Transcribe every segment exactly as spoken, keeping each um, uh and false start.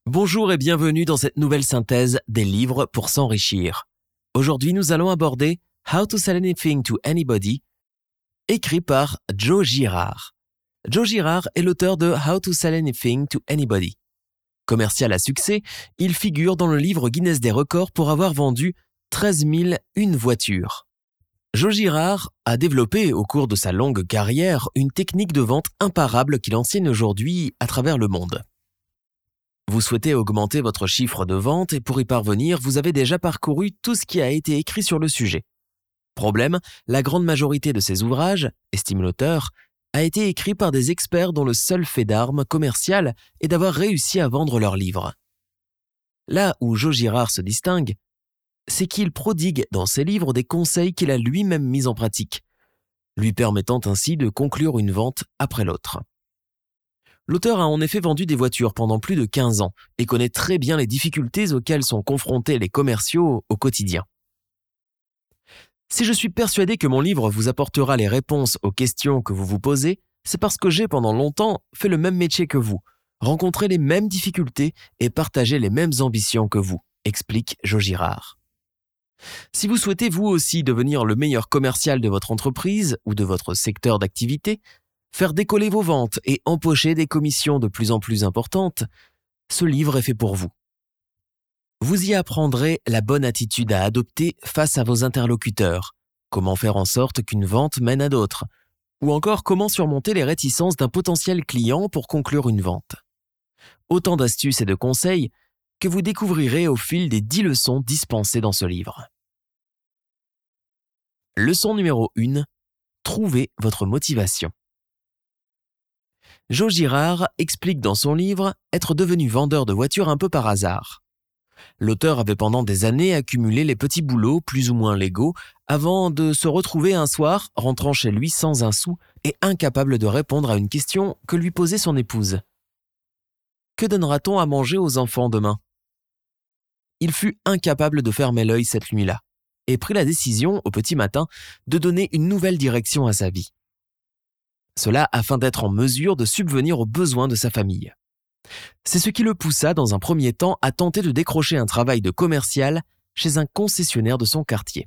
Bonjour et bienvenue dans cette nouvelle synthèse des livres pour s'enrichir. Aujourd'hui, nous allons aborder How to Sell Anything to Anybody, écrit par Joe Girard. Joe Girard est l'auteur de How to Sell Anything to Anybody. Commercial à succès, il figure dans le livre Guinness des records pour avoir vendu treize mille une voitures. Joe Girard a développé au cours de sa longue carrière une technique de vente imparable qu'il enseigne aujourd'hui à travers le monde. Vous souhaitez augmenter votre chiffre de vente et pour y parvenir, vous avez déjà parcouru tout ce qui a été écrit sur le sujet. Problème, la grande majorité de ces ouvrages, estime l'auteur, a été écrit par des experts dont le seul fait d'arme commercial est d'avoir réussi à vendre leurs livres. Là où Joe Girard se distingue, c'est qu'il prodigue dans ses livres des conseils qu'il a lui-même mis en pratique, lui permettant ainsi de conclure une vente après l'autre. L'auteur a en effet vendu des voitures pendant plus de quinze ans et connaît très bien les difficultés auxquelles sont confrontés les commerciaux au quotidien. Si je suis persuadé que mon livre vous apportera les réponses aux questions que vous vous posez, c'est parce que j'ai pendant longtemps fait le même métier que vous, rencontré les mêmes difficultés et partagé les mêmes ambitions que vous, explique Joe Girard. Si vous souhaitez vous aussi devenir le meilleur commercial de votre entreprise ou de votre secteur d'activité, faire décoller vos ventes et empocher des commissions de plus en plus importantes, ce livre est fait pour vous. Vous y apprendrez la bonne attitude à adopter face à vos interlocuteurs, comment faire en sorte qu'une vente mène à d'autres, ou encore comment surmonter les réticences d'un potentiel client pour conclure une vente. Autant d'astuces et de conseils que vous découvrirez au fil des dix leçons dispensées dans ce livre. Leçon numéro un. Trouvez votre motivation. Joe Girard explique dans son livre être devenu vendeur de voitures un peu par hasard. L'auteur avait pendant des années accumulé les petits boulots plus ou moins légaux avant de se retrouver un soir rentrant chez lui sans un sou et incapable de répondre à une question que lui posait son épouse. Que donnera-t-on à manger aux enfants demain ? Il fut incapable de fermer l'œil cette nuit-là et prit la décision, au petit matin, de donner une nouvelle direction à sa vie. Cela afin d'être en mesure de subvenir aux besoins de sa famille. C'est ce qui le poussa dans un premier temps à tenter de décrocher un travail de commercial chez un concessionnaire de son quartier.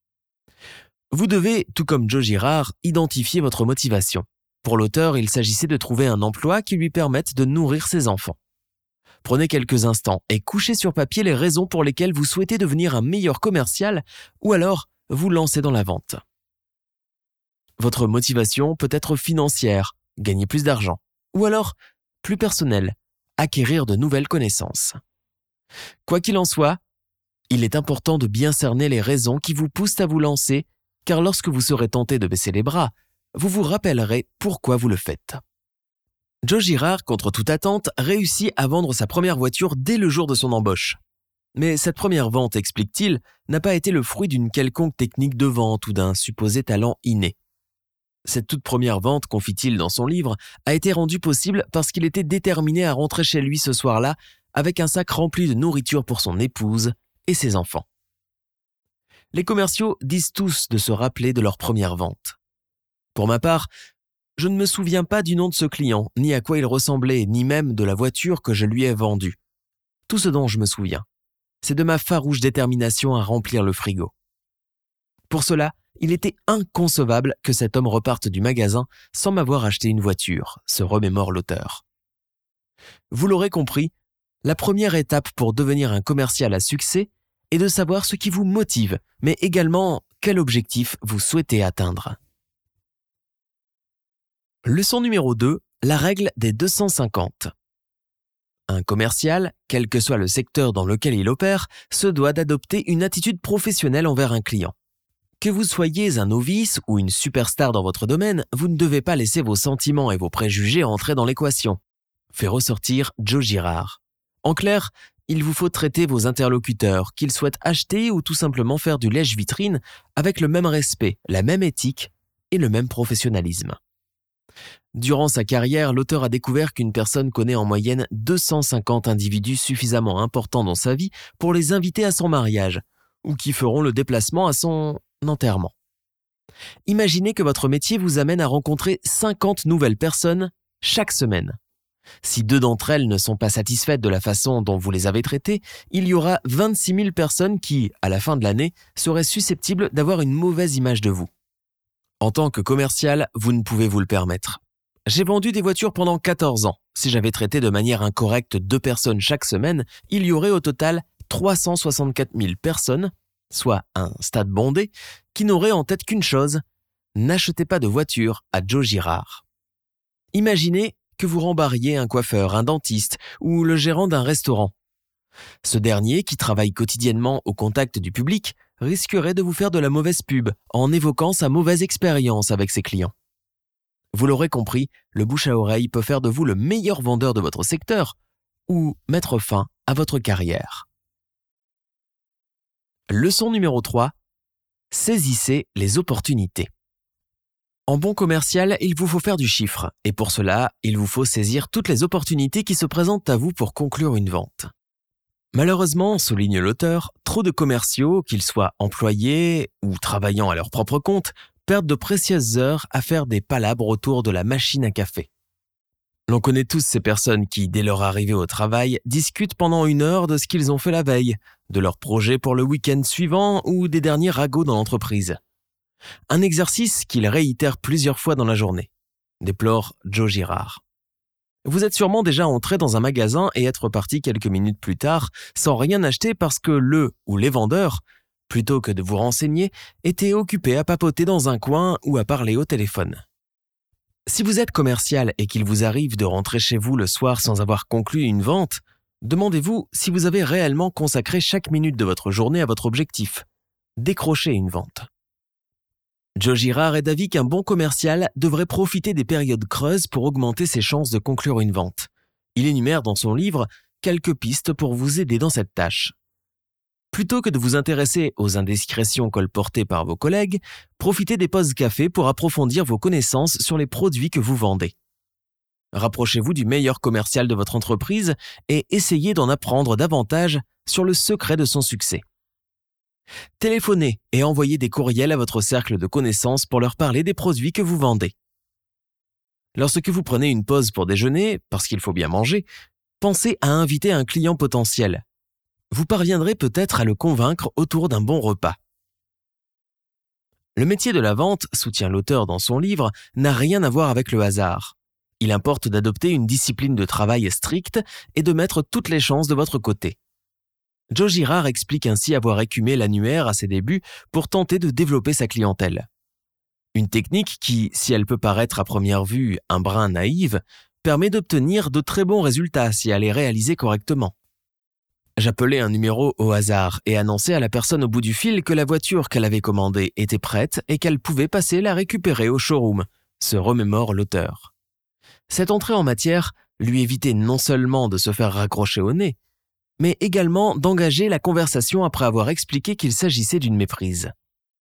Vous devez, tout comme Joe Girard, identifier votre motivation. Pour l'auteur, il s'agissait de trouver un emploi qui lui permette de nourrir ses enfants. Prenez quelques instants et couchez sur papier les raisons pour lesquelles vous souhaitez devenir un meilleur commercial ou alors vous lancer dans la vente. Votre motivation peut être financière, gagner plus d'argent, ou alors, plus personnelle, acquérir de nouvelles connaissances. Quoi qu'il en soit, il est important de bien cerner les raisons qui vous poussent à vous lancer, car lorsque vous serez tenté de baisser les bras, vous vous rappellerez pourquoi vous le faites. Joe Girard, contre toute attente, réussit à vendre sa première voiture dès le jour de son embauche. Mais cette première vente, explique-t-il, n'a pas été le fruit d'une quelconque technique de vente ou d'un supposé talent inné. Cette toute première vente, confie-t-il dans son livre, a été rendue possible parce qu'il était déterminé à rentrer chez lui ce soir-là avec un sac rempli de nourriture pour son épouse et ses enfants. Les commerciaux disent tous de se rappeler de leur première vente. Pour ma part, je ne me souviens pas du nom de ce client, ni à quoi il ressemblait, ni même de la voiture que je lui ai vendue. Tout ce dont je me souviens, c'est de ma farouche détermination à remplir le frigo. Pour cela, il était inconcevable que cet homme reparte du magasin sans m'avoir acheté une voiture, se remémore l'auteur. Vous l'aurez compris, la première étape pour devenir un commercial à succès est de savoir ce qui vous motive, mais également quel objectif vous souhaitez atteindre. Leçon numéro deux, la règle des deux cent cinquante. Un commercial, quel que soit le secteur dans lequel il opère, se doit d'adopter une attitude professionnelle envers un client. Que vous soyez un novice ou une superstar dans votre domaine, vous ne devez pas laisser vos sentiments et vos préjugés entrer dans l'équation. Fait ressortir Joe Girard. En clair, il vous faut traiter vos interlocuteurs, qu'ils souhaitent acheter ou tout simplement faire du lèche-vitrine, avec le même respect, la même éthique et le même professionnalisme. Durant sa carrière, l'auteur a découvert qu'une personne connaît en moyenne deux cent cinquante individus suffisamment importants dans sa vie pour les inviter à son mariage, ou qui feront le déplacement à son enterrement. Imaginez que votre métier vous amène à rencontrer cinquante nouvelles personnes chaque semaine. Si deux d'entre elles ne sont pas satisfaites de la façon dont vous les avez traitées, il y aura vingt-six mille personnes qui, à la fin de l'année, seraient susceptibles d'avoir une mauvaise image de vous. En tant que commercial, vous ne pouvez vous le permettre. J'ai vendu des voitures pendant quatorze ans. Si j'avais traité de manière incorrecte deux personnes chaque semaine, il y aurait au total trois cent soixante-quatre mille personnes, soit un stade bondé, qui n'auraient en tête qu'une chose: n'achetez pas de voiture à Joe Girard. Imaginez que vous rembarriez un coiffeur, un dentiste ou le gérant d'un restaurant. Ce dernier, qui travaille quotidiennement au contact du public, risquerait de vous faire de la mauvaise pub en évoquant sa mauvaise expérience avec ses clients. Vous l'aurez compris, le bouche à oreille peut faire de vous le meilleur vendeur de votre secteur ou mettre fin à votre carrière. Leçon numéro trois. Saisissez les opportunités. En bon commercial, il vous faut faire du chiffre, et pour cela, il vous faut saisir toutes les opportunités qui se présentent à vous pour conclure une vente. Malheureusement, souligne l'auteur, trop de commerciaux, qu'ils soient employés ou travaillant à leur propre compte, perdent de précieuses heures à faire des palabres autour de la machine à café. L'on connaît tous ces personnes qui, dès leur arrivée au travail, discutent pendant une heure de ce qu'ils ont fait la veille, de leurs projets pour le week-end suivant ou des derniers ragots dans l'entreprise. Un exercice qu'ils réitèrent plusieurs fois dans la journée, déplore Joe Girard. Vous êtes sûrement déjà entré dans un magasin et être parti quelques minutes plus tard sans rien acheter parce que le ou les vendeurs, plutôt que de vous renseigner, étaient occupés à papoter dans un coin ou à parler au téléphone. Si vous êtes commercial et qu'il vous arrive de rentrer chez vous le soir sans avoir conclu une vente, demandez-vous si vous avez réellement consacré chaque minute de votre journée à votre objectif, décrocher une vente. Joe Girard est d'avis qu'un bon commercial devrait profiter des périodes creuses pour augmenter ses chances de conclure une vente. Il énumère dans son livre quelques pistes pour vous aider dans cette tâche. Plutôt que de vous intéresser aux indiscrétions colportées par vos collègues, profitez des pauses café pour approfondir vos connaissances sur les produits que vous vendez. Rapprochez-vous du meilleur commercial de votre entreprise et essayez d'en apprendre davantage sur le secret de son succès. Téléphonez et envoyez des courriels à votre cercle de connaissances pour leur parler des produits que vous vendez. Lorsque vous prenez une pause pour déjeuner, parce qu'il faut bien manger, pensez à inviter un client potentiel. Vous parviendrez peut-être à le convaincre autour d'un bon repas. Le métier de la vente, soutient l'auteur dans son livre, n'a rien à voir avec le hasard. Il importe d'adopter une discipline de travail stricte et de mettre toutes les chances de votre côté. Joe Girard explique ainsi avoir écumé l'annuaire à ses débuts pour tenter de développer sa clientèle. Une technique qui, si elle peut paraître à première vue un brin naïve, permet d'obtenir de très bons résultats si elle est réalisée correctement. J'appelais un numéro au hasard et annonçais à la personne au bout du fil que la voiture qu'elle avait commandée était prête et qu'elle pouvait passer la récupérer au showroom, se remémore l'auteur. Cette entrée en matière lui évitait non seulement de se faire raccrocher au nez, mais également d'engager la conversation après avoir expliqué qu'il s'agissait d'une méprise.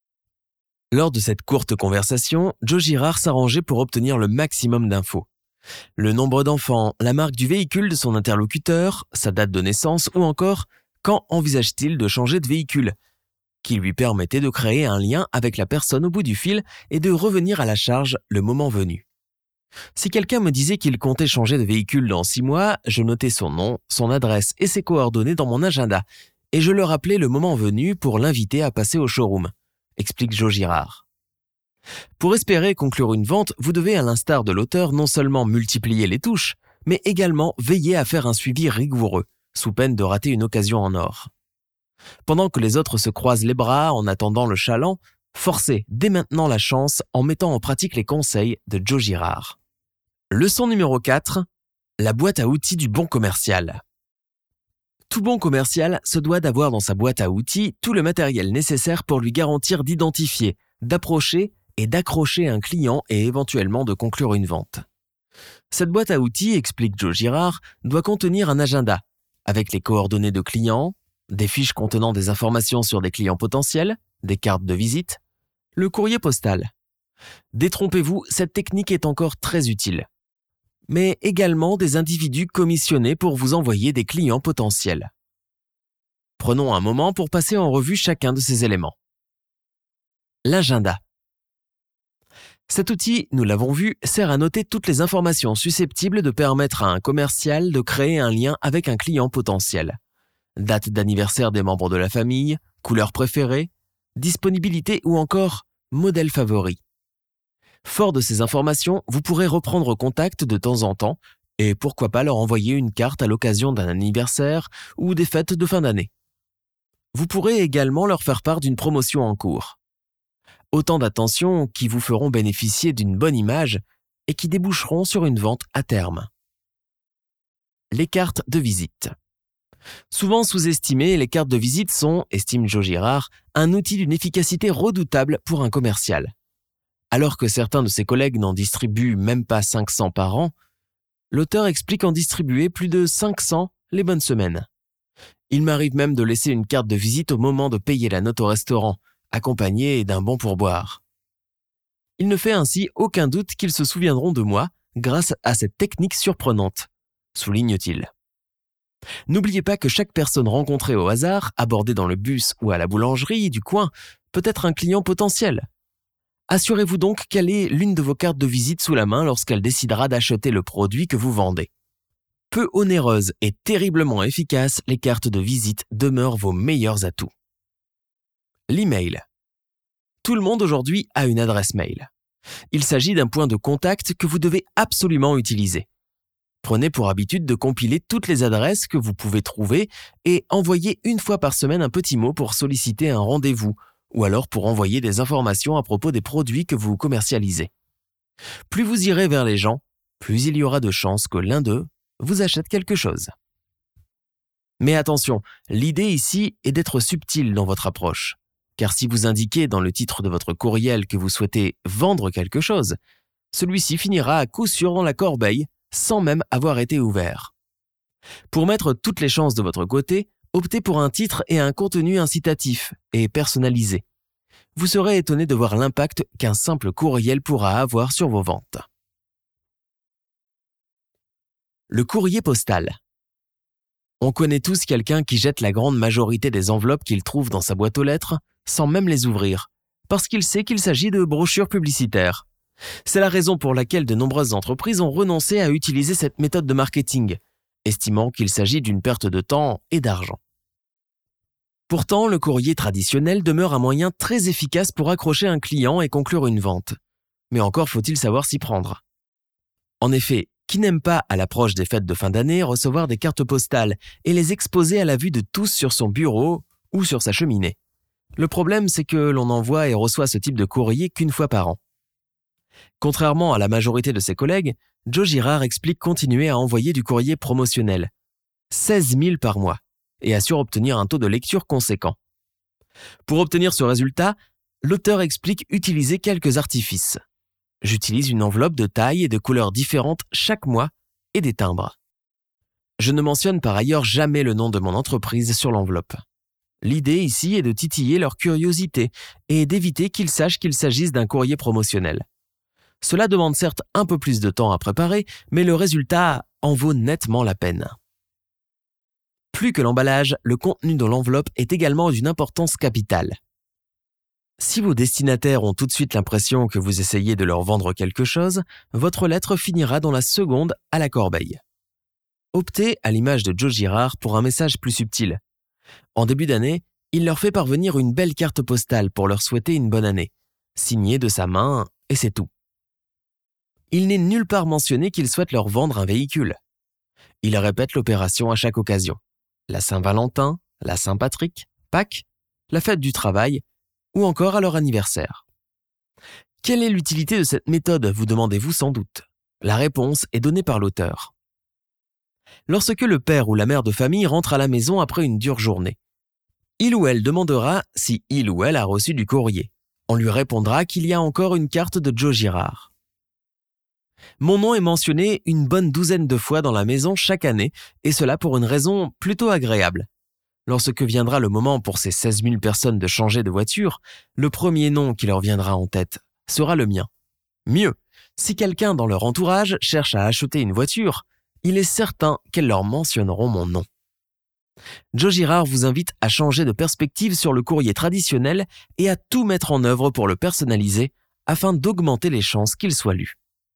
Lors de cette courte conversation, Joe Girard s'arrangeait pour obtenir le maximum d'infos. Le nombre d'enfants, la marque du véhicule de son interlocuteur, sa date de naissance ou encore quand envisage-t-il de changer de véhicule, qui lui permettait de créer un lien avec la personne au bout du fil et de revenir à la charge le moment venu. Si quelqu'un me disait qu'il comptait changer de véhicule dans six mois, je notais son nom, son adresse et ses coordonnées dans mon agenda et je le rappelais le moment venu pour l'inviter à passer au showroom, explique Joe Girard. Pour espérer conclure une vente, vous devez, à l'instar de l'auteur, non seulement multiplier les touches, mais également veiller à faire un suivi rigoureux, sous peine de rater une occasion en or. Pendant que les autres se croisent les bras en attendant le chaland, forcez dès maintenant la chance en mettant en pratique les conseils de Joe Girard. Leçon numéro quatre. La boîte à outils du bon commercial. Tout bon commercial se doit d'avoir dans sa boîte à outils tout le matériel nécessaire pour lui garantir d'identifier, d'approcher et d'accrocher un client et éventuellement de conclure une vente. Cette boîte à outils, explique Joe Girard, doit contenir un agenda avec les coordonnées de clients, des fiches contenant des informations sur des clients potentiels, des cartes de visite, le courrier postal. Détrompez-vous, cette technique est encore très utile. Mais également des individus commissionnés pour vous envoyer des clients potentiels. Prenons un moment pour passer en revue chacun de ces éléments. L'agenda. Cet outil, nous l'avons vu, sert à noter toutes les informations susceptibles de permettre à un commercial de créer un lien avec un client potentiel. Date d'anniversaire des membres de la famille, couleur préférée, disponibilité ou encore modèle favori. Fort de ces informations, vous pourrez reprendre contact de temps en temps et pourquoi pas leur envoyer une carte à l'occasion d'un anniversaire ou des fêtes de fin d'année. Vous pourrez également leur faire part d'une promotion en cours. Autant d'attentions qui vous feront bénéficier d'une bonne image et qui déboucheront sur une vente à terme. Les cartes de visite. Souvent sous-estimées, les cartes de visite sont, estime Joe Girard, un outil d'une efficacité redoutable pour un commercial. Alors que certains de ses collègues n'en distribuent même pas cinq cents par an, l'auteur explique en distribuer plus de cinq cents les bonnes semaines. Il m'arrive même de laisser une carte de visite au moment de payer la note au restaurant, accompagnée d'un bon pourboire. Il ne fait ainsi aucun doute qu'ils se souviendront de moi grâce à cette technique surprenante, souligne-t-il. N'oubliez pas que chaque personne rencontrée au hasard, abordée dans le bus ou à la boulangerie du coin, peut être un client potentiel. Assurez-vous donc qu'elle ait l'une de vos cartes de visite sous la main lorsqu'elle décidera d'acheter le produit que vous vendez. Peu onéreuses et terriblement efficaces, les cartes de visite demeurent vos meilleurs atouts. L'email. Tout le monde aujourd'hui a une adresse mail. Il s'agit d'un point de contact que vous devez absolument utiliser. Prenez pour habitude de compiler toutes les adresses que vous pouvez trouver et envoyez une fois par semaine un petit mot pour solliciter un rendez-vous ou alors pour envoyer des informations à propos des produits que vous commercialisez. Plus vous irez vers les gens, plus il y aura de chances que l'un d'eux vous achète quelque chose. Mais attention, l'idée ici est d'être subtil dans votre approche. Car si vous indiquez dans le titre de votre courriel que vous souhaitez vendre quelque chose, celui-ci finira à coup sûr dans la corbeille sans même avoir été ouvert. Pour mettre toutes les chances de votre côté, optez pour un titre et un contenu incitatif et personnalisé. Vous serez étonné de voir l'impact qu'un simple courriel pourra avoir sur vos ventes. Le courrier postal. On connaît tous quelqu'un qui jette la grande majorité des enveloppes qu'il trouve dans sa boîte aux lettres sans même les ouvrir, parce qu'il sait qu'il s'agit de brochures publicitaires. C'est la raison pour laquelle de nombreuses entreprises ont renoncé à utiliser cette méthode de marketing, estimant qu'il s'agit d'une perte de temps et d'argent. Pourtant, le courrier traditionnel demeure un moyen très efficace pour accrocher un client et conclure une vente. Mais encore faut-il savoir s'y prendre. En effet, qui n'aime pas, à l'approche des fêtes de fin d'année, recevoir des cartes postales et les exposer à la vue de tous sur son bureau ou sur sa cheminée? Le problème, c'est que l'on envoie et reçoit ce type de courrier qu'une fois par an. Contrairement à la majorité de ses collègues, Joe Girard explique continuer à envoyer du courrier promotionnel, seize mille par mois, et assure obtenir un taux de lecture conséquent. Pour obtenir ce résultat, l'auteur explique utiliser quelques artifices. J'utilise une enveloppe de taille et de couleurs différentes chaque mois et des timbres. Je ne mentionne par ailleurs jamais le nom de mon entreprise sur l'enveloppe. L'idée ici est de titiller leur curiosité et d'éviter qu'ils sachent qu'il s'agisse d'un courrier promotionnel. Cela demande certes un peu plus de temps à préparer, mais le résultat en vaut nettement la peine. Plus que l'emballage, le contenu de l'enveloppe est également d'une importance capitale. Si vos destinataires ont tout de suite l'impression que vous essayez de leur vendre quelque chose, votre lettre finira dans la seconde à la corbeille. Optez, à l'image de Joe Girard, pour un message plus subtil. En début d'année, il leur fait parvenir une belle carte postale pour leur souhaiter une bonne année, signée de sa main, et c'est tout. Il n'est nulle part mentionné qu'il souhaite leur vendre un véhicule. Il répète l'opération à chaque occasion. La Saint-Valentin, la Saint-Patrick, Pâques, la fête du travail, ou encore à leur anniversaire. Quelle est l'utilité de cette méthode, vous demandez-vous sans doute? La réponse est donnée par l'auteur. Lorsque le père ou la mère de famille rentre à la maison après une dure journée, il ou elle demandera si il ou elle a reçu du courrier. On lui répondra qu'il y a encore une carte de Joe Girard. Mon nom est mentionné une bonne douzaine de fois dans la maison chaque année, et cela pour une raison plutôt agréable. Lorsque viendra le moment pour ces seize mille personnes de changer de voiture, le premier nom qui leur viendra en tête sera le mien. Mieux, si quelqu'un dans leur entourage cherche à acheter une voiture, il est certain qu'elles leur mentionneront mon nom. Joe Girard vous invite à changer de perspective sur le courrier traditionnel et à tout mettre en œuvre pour le personnaliser afin d'augmenter les chances qu'il soit lu.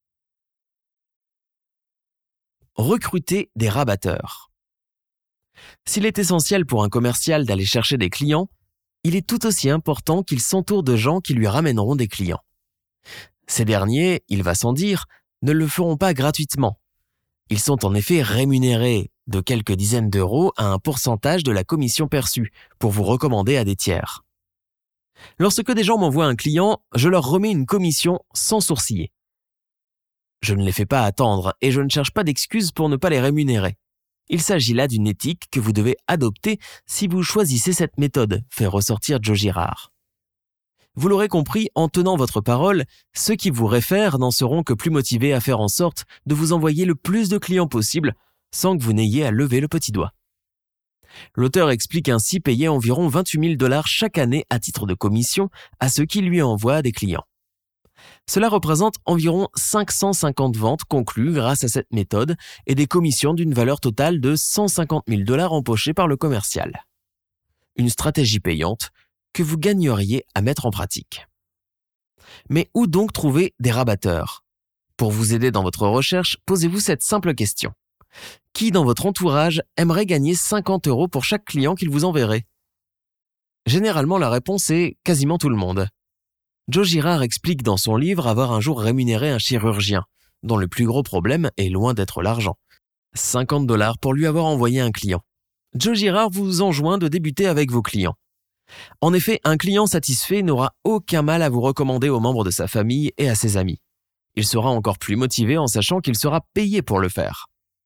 Recruter des rabatteurs. S'il est essentiel pour un commercial d'aller chercher des clients, il est tout aussi important qu'il s'entoure de gens qui lui ramèneront des clients. Ces derniers, il va sans dire, ne le feront pas gratuitement. Ils sont en effet rémunérés de quelques dizaines d'euros à un pourcentage de la commission perçue pour vous recommander à des tiers. Lorsque des gens m'envoient un client, je leur remets une commission sans sourciller. Je ne les fais pas attendre et je ne cherche pas d'excuses pour ne pas les rémunérer. Il s'agit là d'une éthique que vous devez adopter si vous choisissez cette méthode, fait ressortir Joe Girard. Vous l'aurez compris, en tenant votre parole, ceux qui vous réfèrent n'en seront que plus motivés à faire en sorte de vous envoyer le plus de clients possible sans que vous n'ayez à lever le petit doigt. L'auteur explique ainsi payer environ vingt-huit mille dollars chaque année à titre de commission à ceux qui lui envoient des clients. Cela représente environ cinq cent cinquante ventes conclues grâce à cette méthode et des commissions d'une valeur totale de cent cinquante mille dollars empochés par le commercial. Une stratégie payante que vous gagneriez à mettre en pratique. Mais où donc trouver des rabatteurs ? Pour vous aider dans votre recherche, posez-vous cette simple question. Qui dans votre entourage aimerait gagner cinquante euros pour chaque client qu'il vous enverrait ? Généralement, la réponse est quasiment tout le monde. Joe Girard explique dans son livre avoir un jour rémunéré un chirurgien, dont le plus gros problème est loin d'être l'argent. cinquante dollars pour lui avoir envoyé un client. Joe Girard vous enjoint de débuter avec vos clients. En effet, un client satisfait n'aura aucun mal à vous recommander aux membres de sa famille et à ses amis. Il sera encore plus motivé en sachant qu'il sera payé pour le faire.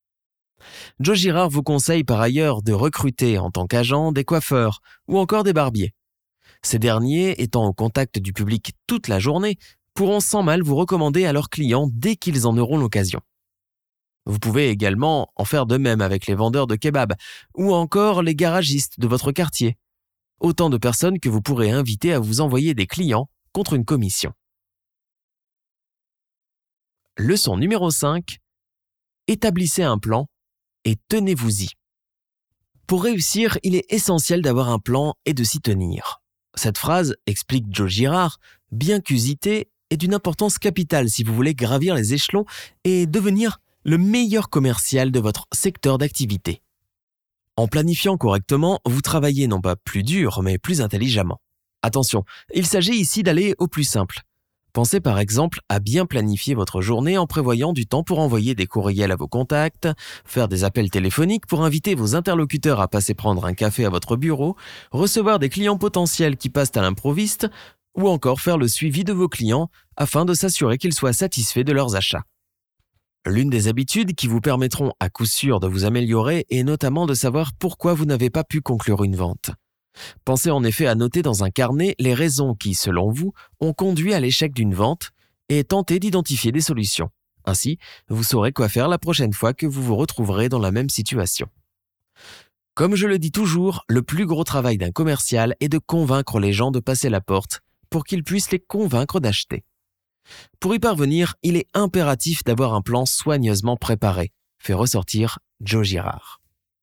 Joe Girard vous conseille par ailleurs de recruter en tant qu'agent des coiffeurs ou encore des barbiers. Ces derniers, étant au contact du public toute la journée, pourront sans mal vous recommander à leurs clients dès qu'ils en auront l'occasion. Vous pouvez également en faire de même avec les vendeurs de kebab ou encore les garagistes de votre quartier. Autant de personnes que vous pourrez inviter à vous envoyer des clients contre une commission. Leçon numéro cinq. Établissez un plan et tenez-vous-y. Pour réussir, il est essentiel d'avoir un plan et de s'y tenir. Cette phrase, explique Joe Girard, bien qu'usitée, est d'une importance capitale si vous voulez gravir les échelons et devenir le meilleur commercial de votre secteur d'activité. En planifiant correctement, vous travaillez non pas plus dur, mais plus intelligemment. Attention, il s'agit ici d'aller au plus simple. Pensez par exemple à bien planifier votre journée en prévoyant du temps pour envoyer des courriels à vos contacts, faire des appels téléphoniques pour inviter vos interlocuteurs à passer prendre un café à votre bureau, recevoir des clients potentiels qui passent à l'improviste, ou encore faire le suivi de vos clients afin de s'assurer qu'ils soient satisfaits de leurs achats. L'une des habitudes qui vous permettront à coup sûr de vous améliorer est notamment de savoir pourquoi vous n'avez pas pu conclure une vente. Pensez en effet à noter dans un carnet les raisons qui, selon vous, ont conduit à l'échec d'une vente et tentez d'identifier des solutions. Ainsi, vous saurez quoi faire la prochaine fois que vous vous retrouverez dans la même situation. Comme je le dis toujours, le plus gros travail d'un commercial est de convaincre les gens de passer la porte pour qu'ils puissent les convaincre d'acheter. Pour y parvenir, il est impératif d'avoir un plan soigneusement préparé, fait ressortir Joe Girard.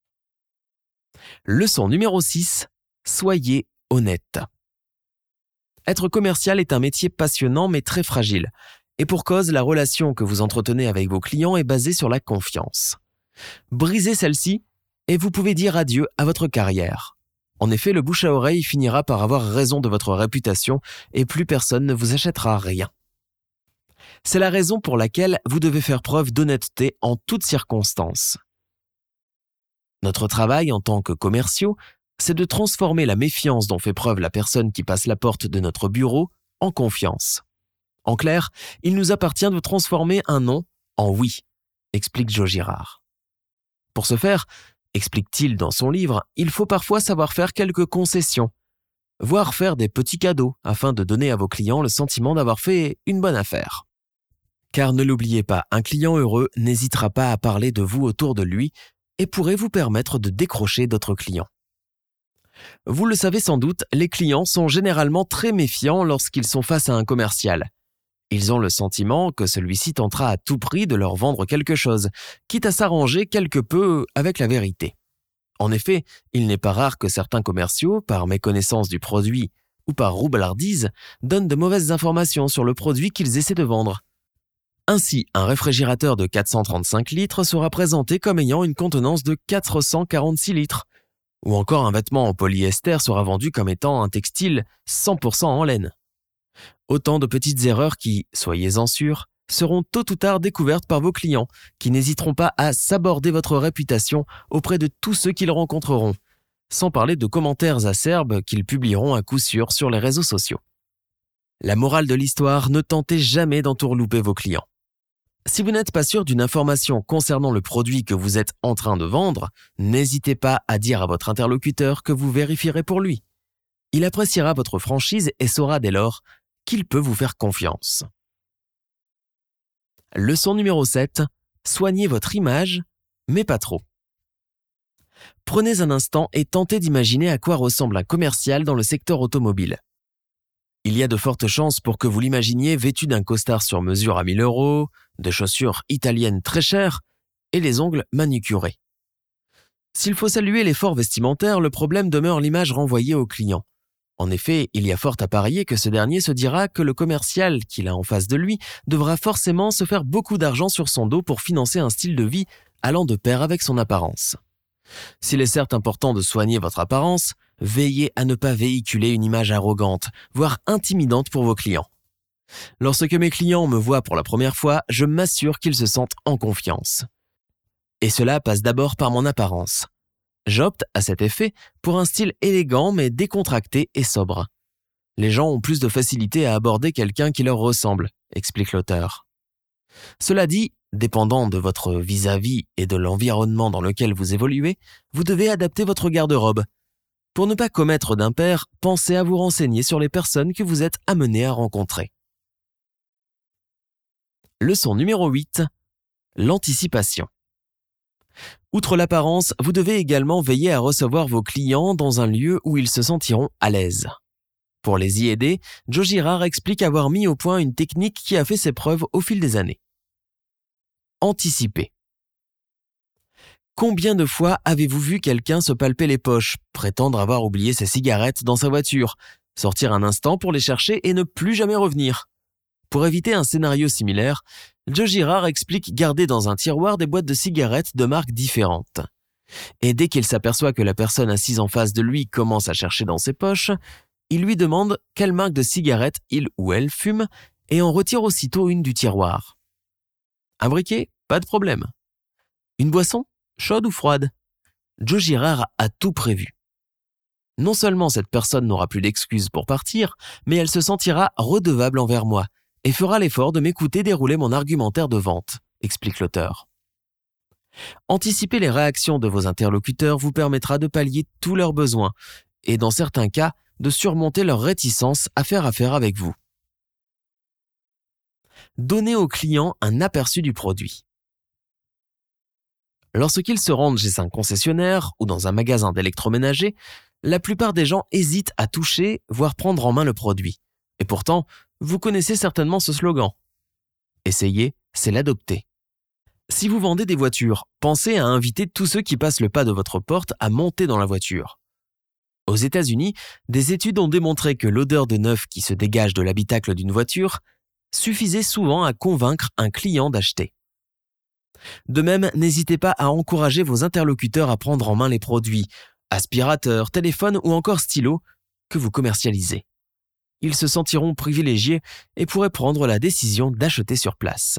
Leçon numéro six. Soyez honnête. Être commercial est un métier passionnant mais très fragile. Et pour cause, la relation que vous entretenez avec vos clients est basée sur la confiance. Brisez celle-ci et vous pouvez dire adieu à votre carrière. En effet, le bouche à oreille finira par avoir raison de votre réputation et plus personne ne vous achètera rien. C'est la raison pour laquelle vous devez faire preuve d'honnêteté en toutes circonstances. Notre travail en tant que commerciaux, c'est de transformer la méfiance dont fait preuve la personne qui passe la porte de notre bureau en confiance. En clair, il nous appartient de transformer un non en oui, explique Joe Girard. Pour ce faire, explique-t-il dans son livre, il faut parfois savoir faire quelques concessions, voire faire des petits cadeaux afin de donner à vos clients le sentiment d'avoir fait une bonne affaire. Car ne l'oubliez pas, un client heureux n'hésitera pas à parler de vous autour de lui et pourrait vous permettre de décrocher d'autres clients. Vous le savez sans doute, les clients sont généralement très méfiants lorsqu'ils sont face à un commercial. Ils ont le sentiment que celui-ci tentera à tout prix de leur vendre quelque chose, quitte à s'arranger quelque peu avec la vérité. En effet, il n'est pas rare que certains commerciaux, par méconnaissance du produit, ou par roublardise, donnent de mauvaises informations sur le produit qu'ils essaient de vendre. Ainsi, un réfrigérateur de quatre cent trente-cinq litres sera présenté comme ayant une contenance de quatre cent quarante-six litres. Ou encore un vêtement en polyester sera vendu comme étant un textile cent pour cent en laine. Autant de petites erreurs qui, soyez-en sûrs, seront tôt ou tard découvertes par vos clients, qui n'hésiteront pas à saborder votre réputation auprès de tous ceux qu'ils rencontreront, sans parler de commentaires acerbes qu'ils publieront à coup sûr sur les réseaux sociaux. La morale de l'histoire, ne tentez jamais d'entourlouper vos clients. Si vous n'êtes pas sûr d'une information concernant le produit que vous êtes en train de vendre, n'hésitez pas à dire à votre interlocuteur que vous vérifierez pour lui. Il appréciera votre franchise et saura dès lors qu'il peut vous faire confiance. Leçon numéro sept. Soignez votre image, mais pas trop. Prenez un instant et tentez d'imaginer à quoi ressemble un commercial dans le secteur automobile. Il y a de fortes chances pour que vous l'imaginiez vêtu d'un costard sur mesure à mille euros, de chaussures italiennes très chères et les ongles manucurés. S'il faut saluer l'effort vestimentaire, le problème demeure l'image renvoyée au client. En effet, il y a fort à parier que ce dernier se dira que le commercial qu'il a en face de lui devra forcément se faire beaucoup d'argent sur son dos pour financer un style de vie allant de pair avec son apparence. S'il est certes important de soigner votre apparence, veillez à ne pas véhiculer une image arrogante, voire intimidante pour vos clients. Lorsque mes clients me voient pour la première fois, je m'assure qu'ils se sentent en confiance. Et cela passe d'abord par mon apparence. J'opte, à cet effet, pour un style élégant mais décontracté et sobre. Les gens ont plus de facilité à aborder quelqu'un qui leur ressemble, explique l'auteur. Cela dit, dépendant de votre vis-à-vis et de l'environnement dans lequel vous évoluez, vous devez adapter votre garde-robe. Pour ne pas commettre d'impair, pensez à vous renseigner sur les personnes que vous êtes amené à rencontrer. Leçon numéro huit. L'anticipation. Outre l'apparence, vous devez également veiller à recevoir vos clients dans un lieu où ils se sentiront à l'aise. Pour les y aider, Joe Girard explique avoir mis au point une technique qui a fait ses preuves au fil des années. Anticiper. Combien de fois avez-vous vu quelqu'un se palper les poches, prétendre avoir oublié ses cigarettes dans sa voiture, sortir un instant pour les chercher et ne plus jamais revenir? Pour éviter un scénario similaire, Joe Girard explique garder dans un tiroir des boîtes de cigarettes de marques différentes. Et dès qu'il s'aperçoit que la personne assise en face de lui commence à chercher dans ses poches, il lui demande quelle marque de cigarette il ou elle fume et en retire aussitôt une du tiroir. Un briquet? Pas de problème. Une boisson? Chaude ou froide? Joe Girard a tout prévu. Non seulement cette personne n'aura plus d'excuses pour partir, mais elle se sentira redevable envers moi et fera l'effort de m'écouter dérouler mon argumentaire de vente, explique l'auteur. Anticiper les réactions de vos interlocuteurs vous permettra de pallier tous leurs besoins et, dans certains cas, de surmonter leur réticence à faire affaire avec vous. Donnez aux clients un aperçu du produit. Lorsqu'ils se rendent chez un concessionnaire ou dans un magasin d'électroménager, la plupart des gens hésitent à toucher, voire prendre en main le produit. Et pourtant, vous connaissez certainement ce slogan. Essayez, c'est l'adopter. Si vous vendez des voitures, pensez à inviter tous ceux qui passent le pas de votre porte à monter dans la voiture. Aux États-Unis, des études ont démontré que l'odeur de neuf qui se dégage de l'habitacle d'une voiture suffisait souvent à convaincre un client d'acheter. De même, n'hésitez pas à encourager vos interlocuteurs à prendre en main les produits, aspirateurs, téléphones ou encore stylos, que vous commercialisez. Ils se sentiront privilégiés et pourraient prendre la décision d'acheter sur place.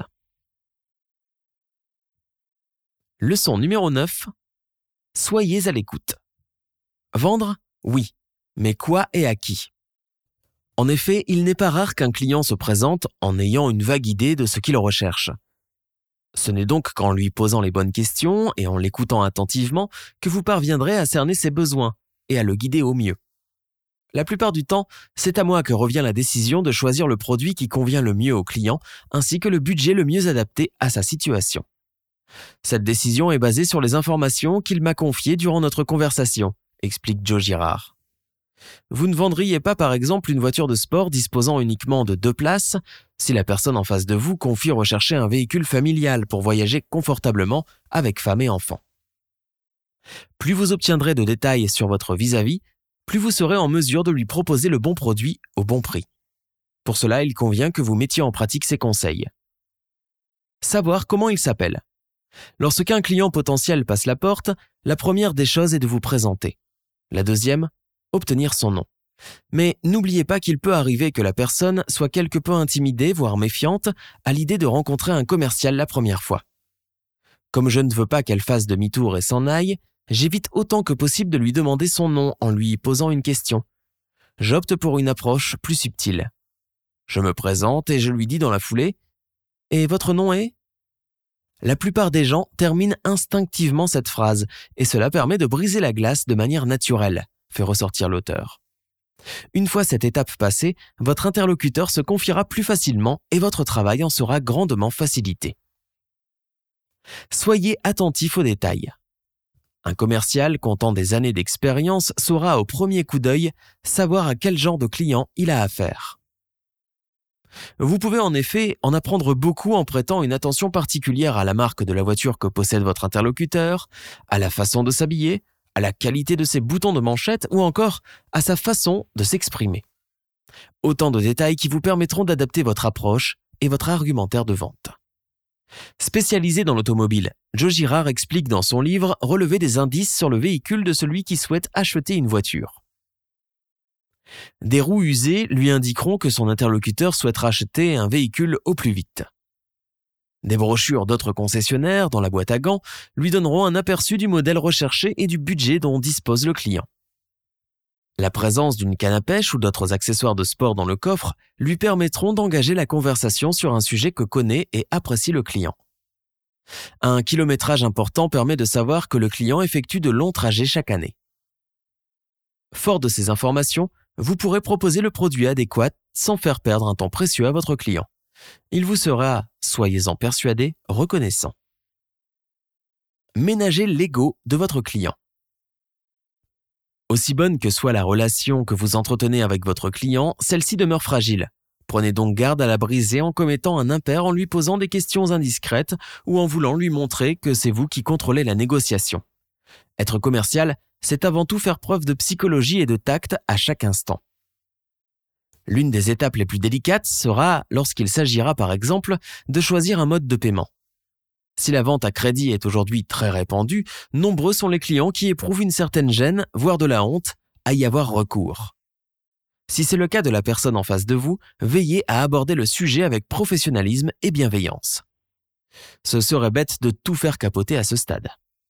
Leçon numéro neuf. Soyez à l'écoute. Vendre? Oui. Mais quoi et à qui? En effet, il n'est pas rare qu'un client se présente en ayant une vague idée de ce qu'il recherche. Ce n'est donc qu'en lui posant les bonnes questions et en l'écoutant attentivement que vous parviendrez à cerner ses besoins et à le guider au mieux. La plupart du temps, c'est à moi que revient la décision de choisir le produit qui convient le mieux au client ainsi que le budget le mieux adapté à sa situation. Cette décision est basée sur les informations qu'il m'a confiées durant notre conversation, explique Joe Girard. Vous ne vendriez pas par exemple une voiture de sport disposant uniquement de deux places si la personne en face de vous confie rechercher un véhicule familial pour voyager confortablement avec femme et enfants. Plus vous obtiendrez de détails sur votre vis-à-vis, plus vous serez en mesure de lui proposer le bon produit au bon prix. Pour cela, il convient que vous mettiez en pratique ces conseils. Savoir comment il s'appelle. Lorsqu'un client potentiel passe la porte, la première des choses est de vous présenter. La deuxième, obtenir son nom. Mais n'oubliez pas qu'il peut arriver que la personne soit quelque peu intimidée, voire méfiante, à l'idée de rencontrer un commercial la première fois. Comme je ne veux pas qu'elle fasse demi-tour et s'en aille, j'évite autant que possible de lui demander son nom en lui posant une question. J'opte pour une approche plus subtile. Je me présente et je lui dis dans la foulée « Et votre nom est ?» La plupart des gens terminent instinctivement cette phrase et cela permet de briser la glace de manière naturelle, fait ressortir l'auteur. Une fois cette étape passée, votre interlocuteur se confiera plus facilement et votre travail en sera grandement facilité. Soyez attentif aux détails. Un commercial comptant des années d'expérience saura au premier coup d'œil savoir à quel genre de client il a affaire. Vous pouvez en effet en apprendre beaucoup en prêtant une attention particulière à la marque de la voiture que possède votre interlocuteur, à la façon de s'habiller, à la qualité de ses boutons de manchette ou encore à sa façon de s'exprimer. Autant de détails qui vous permettront d'adapter votre approche et votre argumentaire de vente. Spécialisé dans l'automobile, Joe Girard explique dans son livre relever des indices sur le véhicule de celui qui souhaite acheter une voiture. Des roues usées lui indiqueront que son interlocuteur souhaitera acheter un véhicule au plus vite. Des brochures d'autres concessionnaires dans la boîte à gants lui donneront un aperçu du modèle recherché et du budget dont dispose le client. La présence d'une canne à pêche ou d'autres accessoires de sport dans le coffre lui permettront d'engager la conversation sur un sujet que connaît et apprécie le client. Un kilométrage important permet de savoir que le client effectue de longs trajets chaque année. Fort de ces informations, vous pourrez proposer le produit adéquat sans faire perdre un temps précieux à votre client. Il vous sera, soyez-en persuadés, reconnaissant. Ménagez l'ego de votre client. Aussi bonne que soit la relation que vous entretenez avec votre client, celle-ci demeure fragile. Prenez donc garde à la briser en commettant un impair en lui posant des questions indiscrètes ou en voulant lui montrer que c'est vous qui contrôlez la négociation. Être commercial, c'est avant tout faire preuve de psychologie et de tact à chaque instant. L'une des étapes les plus délicates sera lorsqu'il s'agira par exemple de choisir un mode de paiement. Si la vente à crédit est aujourd'hui très répandue, nombreux sont les clients qui éprouvent une certaine gêne, voire de la honte, à y avoir recours. Si c'est le cas de la personne en face de vous, veillez à aborder le sujet avec professionnalisme et bienveillance. Ce serait bête de tout faire capoter à ce stade.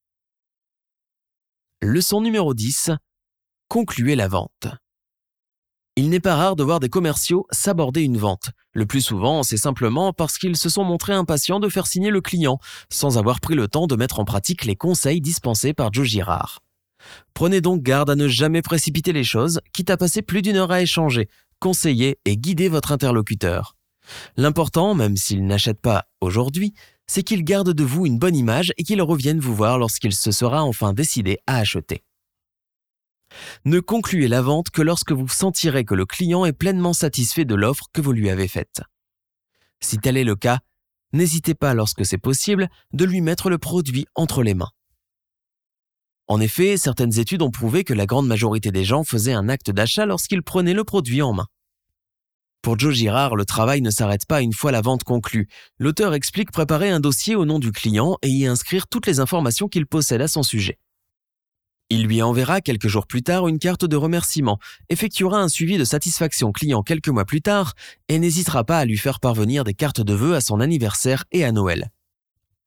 Leçon numéro dix. Concluez la vente. Il n'est pas rare de voir des commerciaux s'aborder une vente. Le plus souvent, c'est simplement parce qu'ils se sont montrés impatients de faire signer le client, sans avoir pris le temps de mettre en pratique les conseils dispensés par Joe Girard. Prenez donc garde à ne jamais précipiter les choses, quitte à passer plus d'une heure à échanger, conseiller et guider votre interlocuteur. L'important, même s'il n'achète pas aujourd'hui, c'est qu'il garde de vous une bonne image et qu'il revienne vous voir lorsqu'il se sera enfin décidé à acheter. Ne concluez la vente que lorsque vous sentirez que le client est pleinement satisfait de l'offre que vous lui avez faite. Si tel est le cas, n'hésitez pas lorsque c'est possible de lui mettre le produit entre les mains. En effet, certaines études ont prouvé que la grande majorité des gens faisaient un acte d'achat lorsqu'ils prenaient le produit en main. Pour Joe Girard, le travail ne s'arrête pas une fois la vente conclue. L'auteur explique préparer un dossier au nom du client et y inscrire toutes les informations qu'il possède à son sujet. Il lui enverra quelques jours plus tard une carte de remerciement, effectuera un suivi de satisfaction client quelques mois plus tard et n'hésitera pas à lui faire parvenir des cartes de vœux à son anniversaire et à Noël. L'objectif ?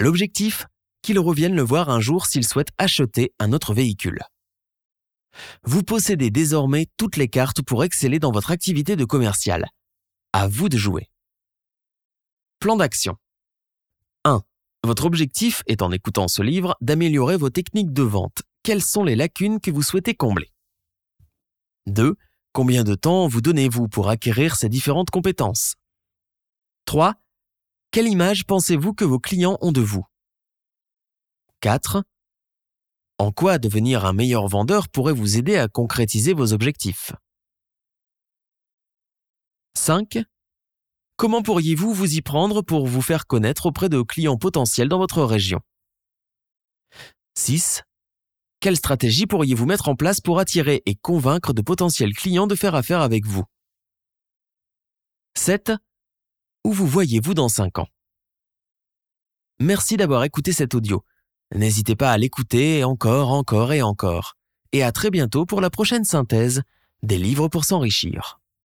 Qu'il revienne le voir un jour s'il souhaite acheter un autre véhicule. Vous possédez désormais toutes les cartes pour exceller dans votre activité de commercial. À vous de jouer. Plan d'action. un. Votre objectif est, en écoutant ce livre, d'améliorer vos techniques de vente. Quelles sont les lacunes que vous souhaitez combler ? deux. Combien de temps vous donnez-vous pour acquérir ces différentes compétences ? trois. Quelle image pensez-vous que vos clients ont de vous ? quatre. En quoi devenir un meilleur vendeur pourrait vous aider à concrétiser vos objectifs ? cinq. Comment pourriez-vous vous y prendre pour vous faire connaître auprès de clients potentiels dans votre région ? six. Quelle stratégie pourriez-vous mettre en place pour attirer et convaincre de potentiels clients de faire affaire avec vous? sept. Où vous voyez-vous dans cinq ans? Merci d'avoir écouté cet audio. N'hésitez pas à l'écouter encore, encore et encore. Et à très bientôt pour la prochaine synthèse des livres pour s'enrichir.